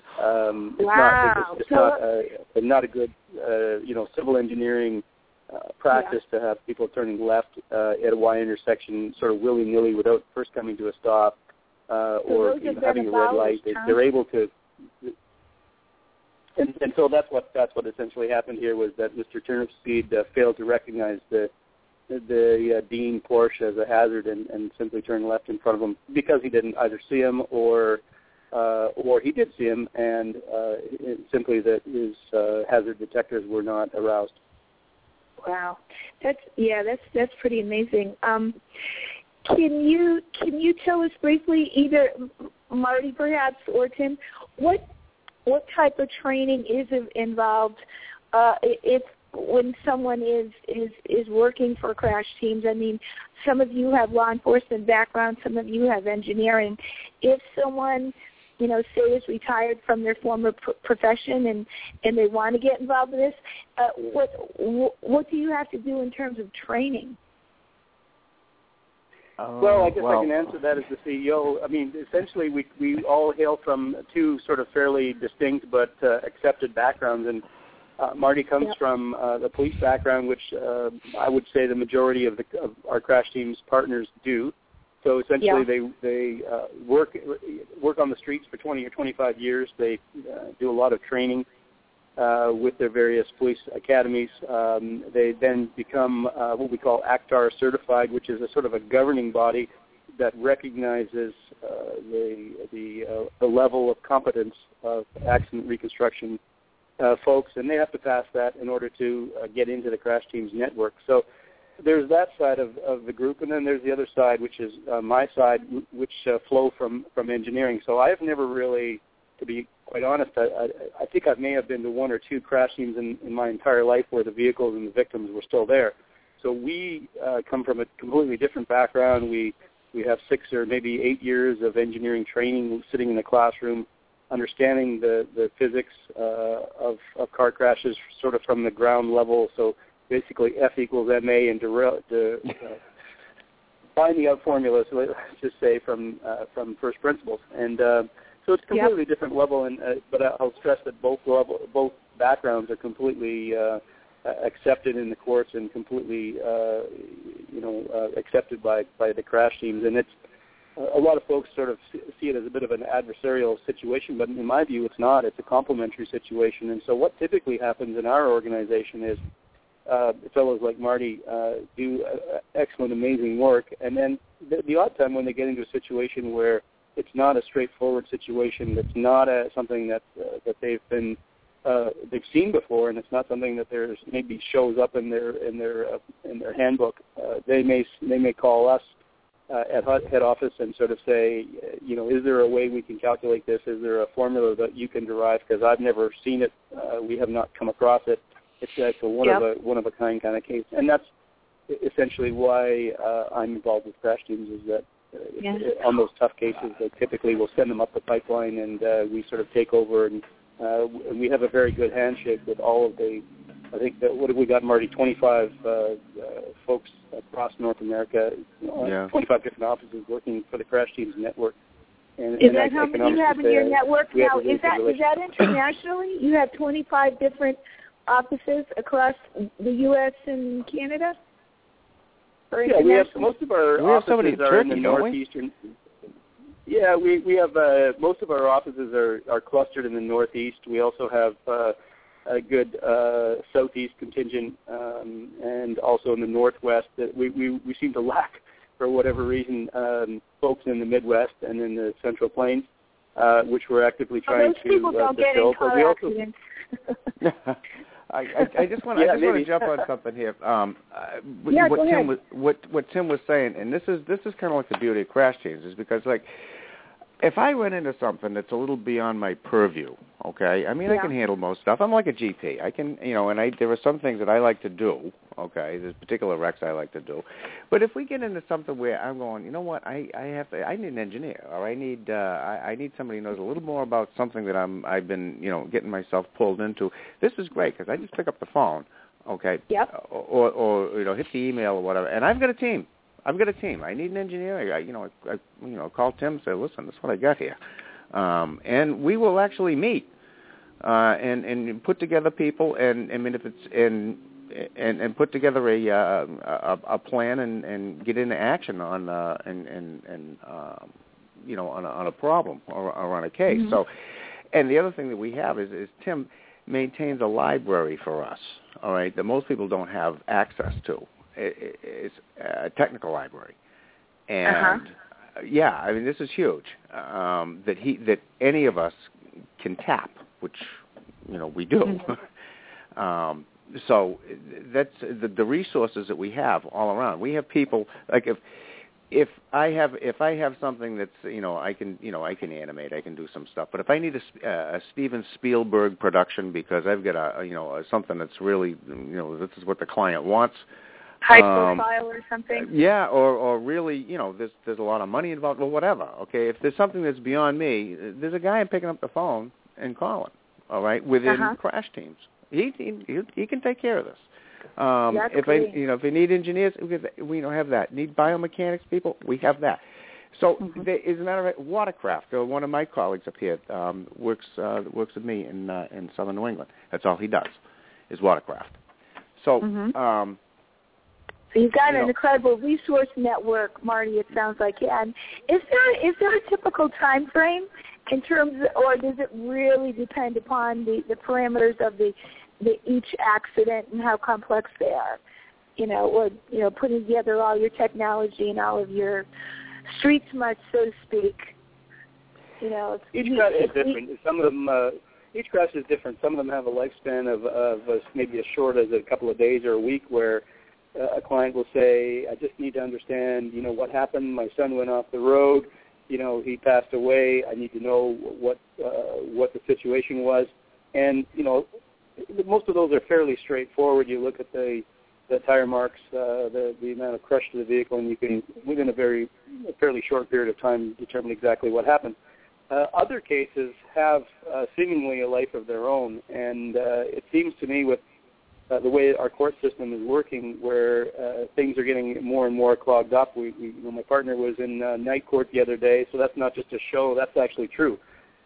It's not a good, civil engineering practice to have people turning left at a Y intersection sort of willy-nilly without first coming to a stop or having a red light. They're able to. And so that's what essentially happened here, was that Mr. Turnipseed failed to recognize the Dean Porsche as a hazard and simply turned left in front of him because he didn't either see him or he did see him, and simply that his hazard detectors were not aroused. Wow, that's pretty amazing. Can you tell us briefly, either Marty perhaps or Tim, what type of training is involved when someone is working for crash teams? I mean, some of you have law enforcement background, some of you have engineering. If someone, say is retired from their former profession and they want to get involved in this, what do you have to do in terms of training? Well, I guess I can answer that as the CEO. I mean, essentially, we all hail from two sort of fairly distinct but accepted backgrounds, and Marty comes from the police background, which I would say the majority of our crash team's partners do. So essentially, they work on the streets for 20 or 25 years. They do a lot of training with their various police academies. They then become what we call ACTAR certified, which is a sort of a governing body that recognizes the level of competence of accident reconstruction folks, and they have to pass that in order to get into the crash teams network. So there's that side of the group, and then there's the other side, which is my side, which flow from engineering. So I have never really, to be quite honest, I think I may have been to one or two crash teams in my entire life where the vehicles and the victims were still there. So we come from a completely different background. We have 6 or maybe 8 years of engineering training, sitting in the classroom, understanding the physics of car crashes sort of from the ground level. So basically F equals MA, and finding out formulas, let's just say, from first principles. And so it's a completely different level, but I'll stress that both backgrounds are completely accepted in the courts and completely accepted by the crash teams. And it's a lot of folks sort of see it as a bit of an adversarial situation, but in my view it's not. It's a complementary situation. And so what typically happens in our organization is fellows like Marty do excellent, amazing work, and then the odd time when they get into a situation where it's not a straightforward situation, that's not something that they've seen before, and it's not something that there's maybe shows up in their handbook. They may call us at head office and sort of say, is there a way we can calculate this? Is there a formula that you can derive? Because I've never seen it. We have not come across it. It's a one of a kind of case, and that's essentially why I'm involved with crash teams. Is that on those tough cases, they typically will send them up the pipeline, and we sort of take over, and we have a very good handshake with all of the. I think that what have we got, Marty? 25 folks across North America, 25 different offices working for the crash teams network. And that how many you have in your network now? Is that internationally? You have 25 different offices across the U.S. and Canada? Yeah, we have most of our offices are in the northeastern. Yeah, we have most of our offices are clustered in the northeast. We also have a good southeast contingent, and also in the northwest. We seem to lack, for whatever reason, folks in the Midwest and in the Central Plains, which we're actively trying to people don't get in car accidents. I just want to jump on something here. What Tim was saying, and this is kind of like the beauty of crash teams, is because if I run into something that's a little beyond my purview, okay, I mean, I can handle most stuff. I'm like a GP. I can, and there are some things that I like to do, okay, there's particular recs I like to do. But if we get into something where I'm going, you know what, I need an engineer, or I need somebody who knows a little more about something that I've been, getting myself pulled into, this is great because I just pick up the phone, okay, or hit the email or whatever, and I've got a team. I need an engineer. I call Tim and say, listen, this is what I got here. And we will actually meet and put together people and if it's and put together a plan and get into action on on a problem or on a case. Mm-hmm. So, and the other thing that we have is Tim maintains a library for us. All right, that most people don't have access to. It's a technical library, and I mean this is huge that any of us can tap, which we do. Mm-hmm. So that's the resources that we have all around. We have people like if I have something that's I can animate, I can do some stuff. But if I need a Steven Spielberg production because I've got something that's really this is what the client wants. High profile or something? Yeah, or really, there's a lot of money involved, or whatever, okay? If there's something that's beyond me, there's a guy picking up the phone and calling, all right, within crash teams. He can take care of this. If I need engineers, we don't have that. Need biomechanics people, we have that. So, as a matter of fact, Watercraft, one of my colleagues up here, works with me in southern New England. That's all he does, is Watercraft. So, so you've got an incredible resource network, Marty, it sounds like. And is there a typical time frame in terms of, or does it really depend upon the parameters of the each accident and how complex they are? Putting together all your technology and all of your street smarts, so to speak. Each crash is different. Some of them, each crash is different. Some of them have a lifespan of maybe as short as a couple of days or a week, where a client will say, I just need to understand, what happened. My son went off the road. He passed away. I need to know what the situation was. And, most of those are fairly straightforward. You look at the tire marks, the amount of crush to the vehicle, and you can, within a fairly short period of time, determine exactly what happened. Other cases have seemingly a life of their own, and it seems to me with the way our court system is working, where things are getting more and more clogged up. My partner was in night court the other day, so that's not just a show. That's actually true.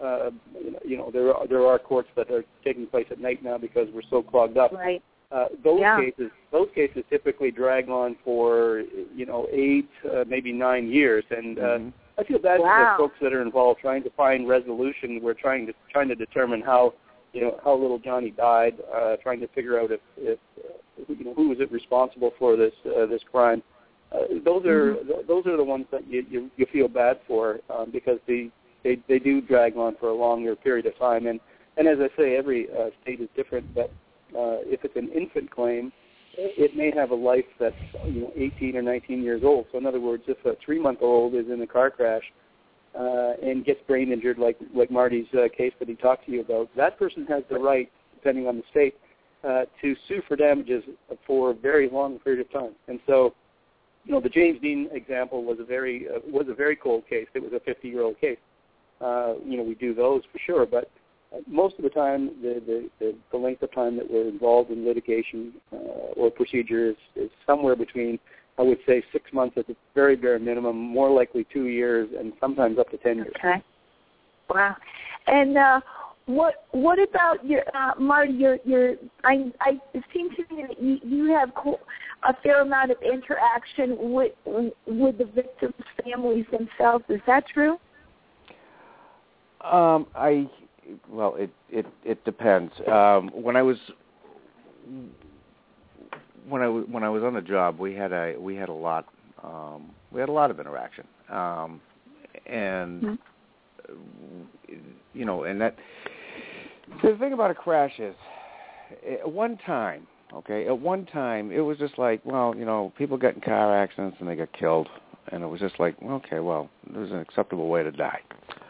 There are courts that are taking place at night now because we're so clogged up. Right. Those cases typically drag on for 8, maybe 9 years, and I feel bad for the folks that are involved trying to find resolution. We're trying to determine how little Johnny died, trying to figure out if who was it responsible for this crime. Those are the ones that you feel bad for because they do drag on for a longer period of time. And as I say, every state is different. But if it's an infant claim, it may have a life that's 18 or 19 years old. So in other words, if a 3-month-old is in a car crash and gets brain injured, like Marty's case that he talked to you about, that person has the right, depending on the state, to sue for damages for a very long period of time. And so, the James Dean example was a very cold case. It was a 50-year-old case. We do those for sure, but most of the time, the length of time that we're involved in litigation or procedure is somewhere between, I would say, 6 months at the very bare minimum, more likely 2 years, and sometimes up to 10 years. Okay. Wow. And what about your Marty? It seems to me that you have a fair amount of interaction with the victims' families themselves. Is that true? It depends. When I was on the job, we had a lot of interaction, and and that. So the thing about a crash is, at one time, it was just like, people get in car accidents and they get killed, and it was just like, there's an acceptable way to die.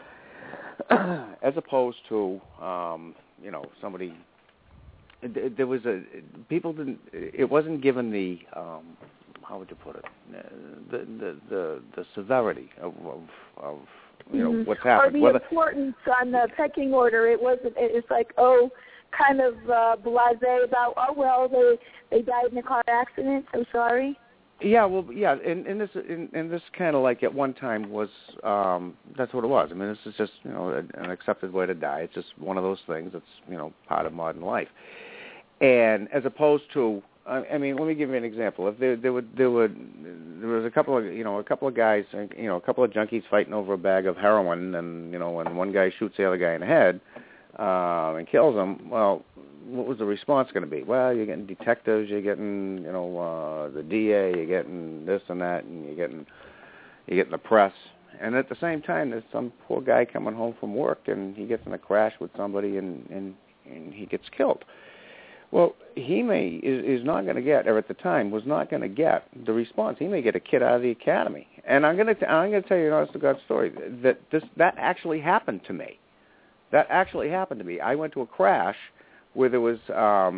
as opposed to somebody. There was people didn't. It wasn't given the how would you put it? The severity of what's happened. Or the importance on the pecking order. It wasn't. It's like kind of blasé about. Oh well, they died in a car accident. So sorry. Yeah, well, yeah, and this kind of like at one time was that's what it was. I mean, this is just an accepted way to die. It's just one of those things that's part of modern life. And as opposed to, I mean, let me give you an example. If there was a couple of guys, a couple of junkies fighting over a bag of heroin, and when one guy shoots the other guy in the head and kills him, well, what was the response going to be? Well, you're getting detectives, you're getting, the DA, you're getting this and that, and you're getting the press. And at the same time, there's some poor guy coming home from work, and he gets in a crash with somebody, and he gets killed. Well, he is not going to get, or at the time was not going to get the response. He may get a kid out of the academy. And I'm going to tell you an honest to God story that actually happened to me. That actually happened to me. I went to a crash where there was, there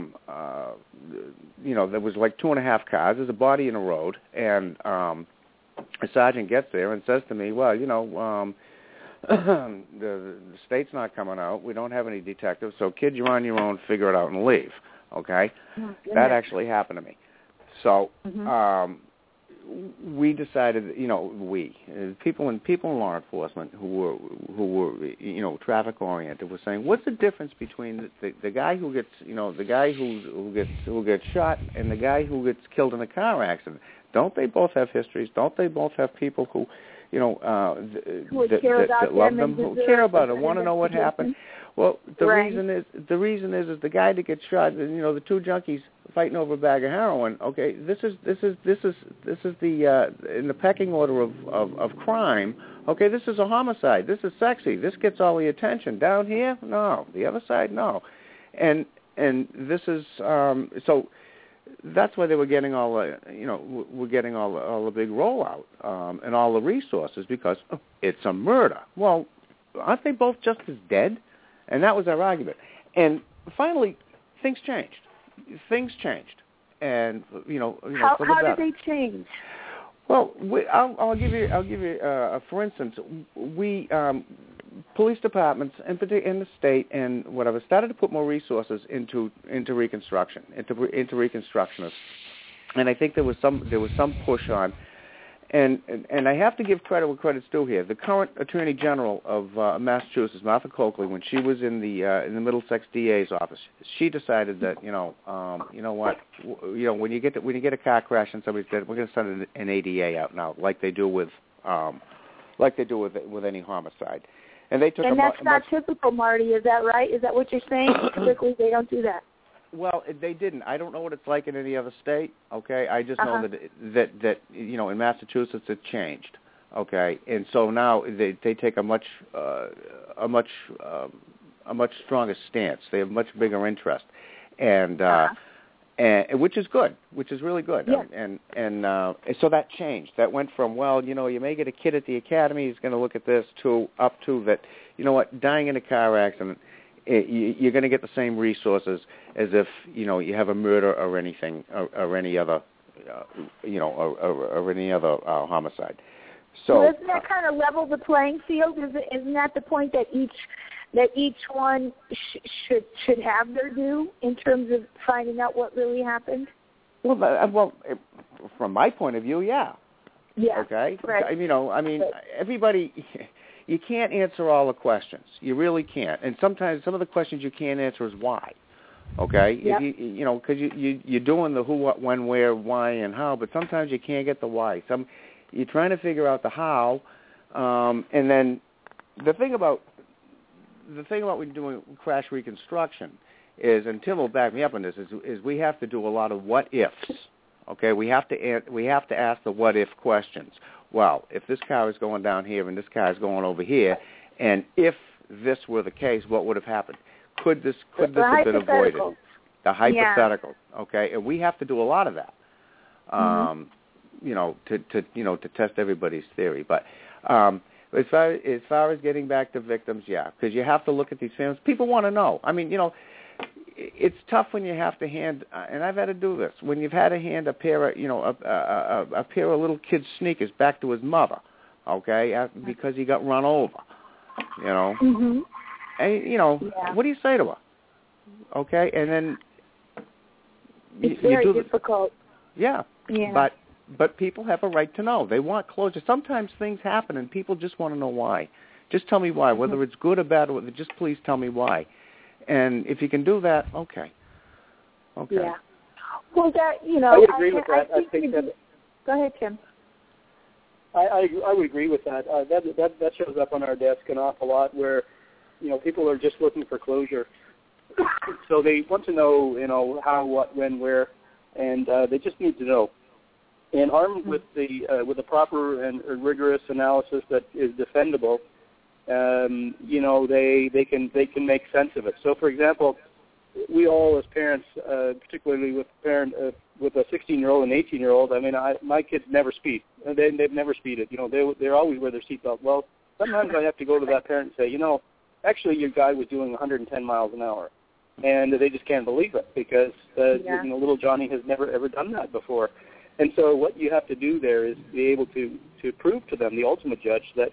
was like 2.5 cars. There's a body in the road, and a sergeant gets there and says to me, well, the state's not coming out. We don't have any detectives, so kid, you're on your own. Figure it out and leave. Okay, that actually happened to me. So we decided, people in law enforcement who were traffic oriented were saying, what's the difference between the guy who gets who gets shot and the guy who gets killed in a car accident? Don't they both have histories? Don't they both have people who that love them, who care about them, want to know what happened? Well, the reason is the guy that gets shot. The two junkies fighting over a bag of heroin. Okay, this is the in the pecking order of crime. Okay, this is a homicide. This is sexy. This gets all the attention. Down here, no. The other side, no. And this is so. That's why they were getting all the the big rollout and all the resources, because it's a murder. Well, aren't they both just as dead? And that was our argument. And finally, things changed. And how did they change? Well, I'll give you for instance, we police departments in the state and whatever started to put more resources into reconstruction, into reconstructionists, and I think there was some push on, and I have to give credit where credit's due here. The current Attorney General of Massachusetts, Martha Coakley, when she was in the Middlesex DA's office, she decided that when you get a car crash and somebody's dead, we're going to send an ADA out now, like they do with any homicide. And they took. And that's not typical, Marty. Is that right? Is that what you're saying? Typically, they don't do that. Well, they didn't. I don't know what it's like in any other state. Okay, I just know that in Massachusetts it changed. Okay, and so now they take a much stronger stance. They have much bigger interest, and which is good, which is really good. Yeah. And so that changed. That went from, well, you may get a kid at the academy, he's going to look at this, to up to that, dying in a car accident, you're going to get the same resources as if, you have a murder or anything, or any other, or any other homicide. So doesn't that kind of level the playing field? Isn't that the point that each one should have their due in terms of finding out what really happened? Well, from my point of view, yeah. Yeah. Okay. Right. Everybody. You can't answer all the questions. You really can't. And sometimes some of the questions you can't answer is why. Okay. Yep. Because you're doing the who, what, when, where, why, and how, but sometimes you can't get the why. You're trying to figure out the how, and then the thing about when you're doing crash reconstruction is, and Tim will back me up on this, is we have to do a lot of what ifs. Okay, we have to ask the what if questions. Well, if this car is going down here and this car is going over here, and if this were the case, what would have happened? Could this have been avoided? The hypothetical. Yeah. Okay, and we have to do a lot of that. To test everybody's theory, but As far as getting back to victims, yeah, because you have to look at these families. People want to know. I mean, it's tough when you have to hand, and I've had to do this, when you've had to hand a pair of, a pair of little kids' sneakers back to his mother, okay, because he got run over, Mm-hmm. And, what do you say to her? Okay, and then it's very difficult. Yeah. But people have a right to know. They want closure. Sometimes things happen, and people just want to know why. Just tell me why, whether it's good or bad. Just please tell me why. And if you can do that, okay. Yeah. Well, that I would agree with that. I think that. Go ahead, Tim. I would agree with that. That shows up on our desk an awful lot, where people are just looking for closure. So they want to know, how, what, when, where, and they just need to know. And armed with the proper and rigorous analysis that is defendable, they can make sense of it. So, for example, we all as parents, particularly with a 16-year-old and 18-year-old, I mean, my kids never speed. They've never speeded. They're always wear their seatbelt. Well, sometimes I have to go to that parent and say, actually your guy was doing 110 miles an hour. And they just can't believe it because little Johnny has never ever done that before. And so what you have to do there is be able to prove to them, the ultimate judge, that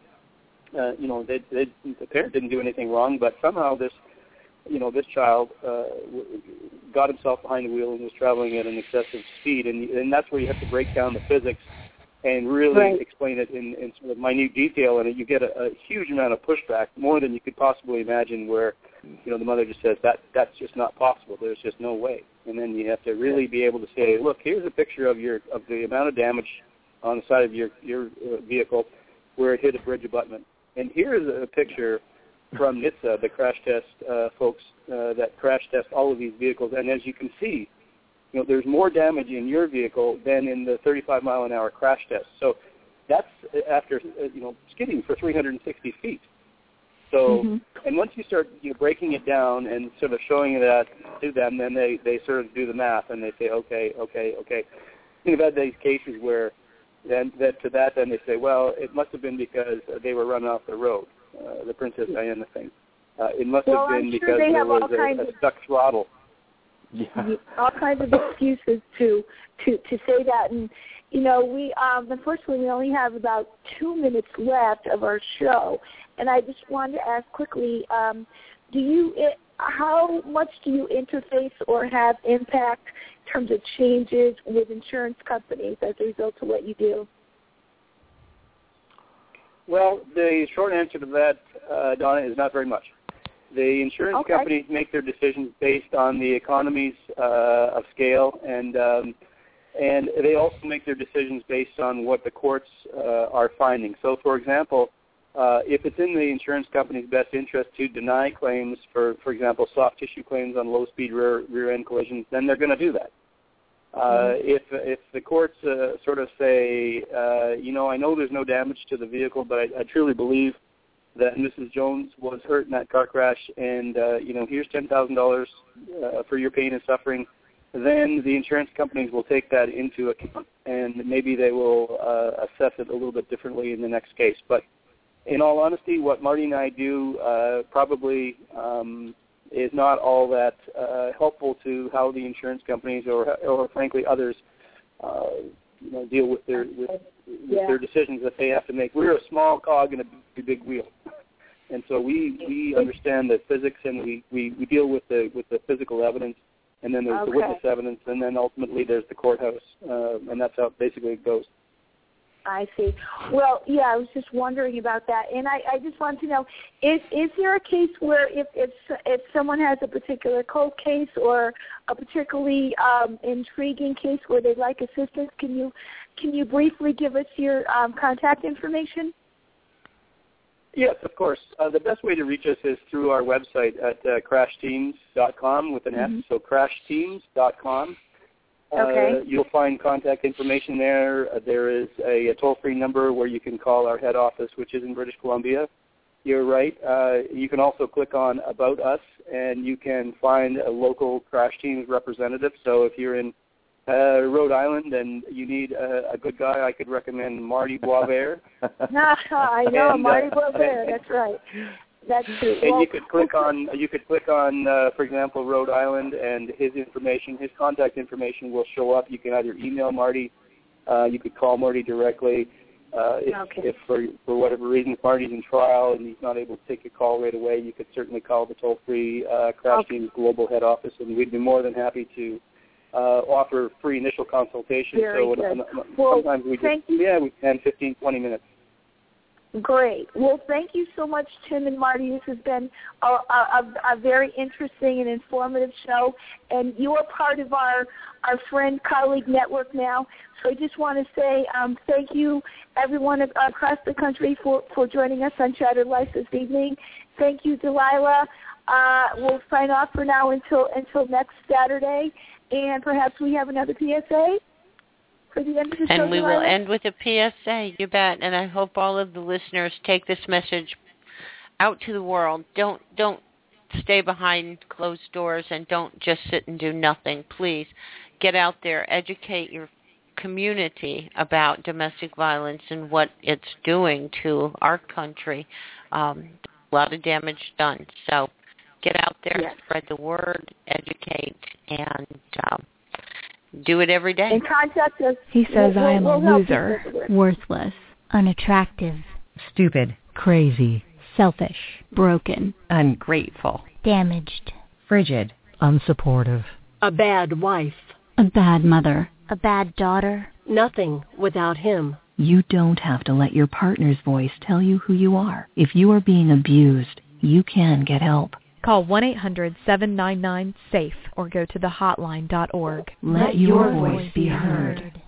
the parent didn't do anything wrong, but somehow this child got himself behind the wheel and was traveling at an excessive speed, and that's where you have to break down the physics and really explain it in sort of minute detail, and you get a huge amount of pushback, more than you could possibly imagine, where the mother just says that's just not possible. There's just no way. And then you have to really be able to say, look, here's a picture of the amount of damage on the side of your vehicle where it hit a bridge abutment. And here's a picture from NHTSA, the crash test folks that crash test all of these vehicles. And as you can see, there's more damage in your vehicle than in the 35-mile-an-hour crash test. So that's after skidding for 360 feet. So, and once you start breaking it down and sort of showing that to them, then they sort of do the math and they say, okay. You've had these cases where then they say, well, it must have been because they were run off the road, the Princess Diana thing. It must have been because there was a stuck throttle. Yeah. All kinds of excuses to say that, and we unfortunately we only have about 2 minutes left of our show, and I just wanted to ask quickly, how much do you interface or have impact in terms of changes with insurance companies as a result of what you do? Well, the short answer to that, Donna, is not very much. The insurance companies make their decisions based on the economies of scale, and they also make their decisions based on what the courts are finding. So, for example, if it's in the insurance company's best interest to deny claims, for example, soft tissue claims on low-speed rear-end collisions, then they're going to do that. If the courts sort of say, I know there's no damage to the vehicle, but I truly believe that Mrs. Jones was hurt in that car crash, and here's $10,000 for your pain and suffering, then the insurance companies will take that into account, and maybe they will assess it a little bit differently in the next case. But in all honesty, what Marty and I do probably is not all that helpful to how the insurance companies or frankly others deal with their decisions that they have to make. We're a small cog in a big wheel, and so we understand the physics, and we deal with the physical evidence, and then there's the witness evidence, and then ultimately there's the courthouse, and that's how basically it goes. I see. Well, I was just wondering about that, and I just wanted to know, is there a case where if someone has a particular cold case or a particularly intriguing case where they'd like assistance, can you briefly give us your contact information? Yes, of course. The best way to reach us is through our website at crashteams.com with an S, so crashteams.com. You'll find contact information there. There is a toll-free number where you can call our head office, which is in British Columbia. You're right. You can also click on About Us, and you can find a local Crash Teams representative. So if you're in Rhode Island, and you need a good guy, I could recommend Marty Boisvert. I know, Marty Boisvert, that's right. That's true. And you could click on, for example, Rhode Island, and his contact information will show up. You can either email Marty, you could call Marty directly. If for whatever reason Marty's in trial and he's not able to take your call right away, you could certainly call the toll-free Crash Team's global head office, and we'd be more than happy to offer free initial consultation. Very good. Sometimes we we spend 15, 20 minutes. Great. Well, thank you so much, Tim and Marty. This has been a very interesting and informative show, and you are part of our friend colleague network now. So I just want to say thank you, everyone across the country, for joining us on Shattered Life this evening. Thank you, Delilah. We'll sign off for now until next Saturday, and perhaps we have another PSA. For the end of the show, and we will end with a PSA, you bet. And I hope all of the listeners take this message out to the world. Don't stay behind closed doors and don't just sit and do nothing. Please get out there, educate your community about domestic violence and what it's doing to our country. A lot of damage done. So get out there, spread the word, educate, and do it every day. And contact us. He says I'm a loser, worthless, unattractive, stupid, crazy, selfish, broken, ungrateful, damaged, frigid, unsupportive, a bad wife, a bad mother, a bad daughter. Nothing without him. You don't have to let your partner's voice tell you who you are. If you are being abused, you can get help. Call 1-800-799-SAFE or go to thehotline.org. Let your voice be heard.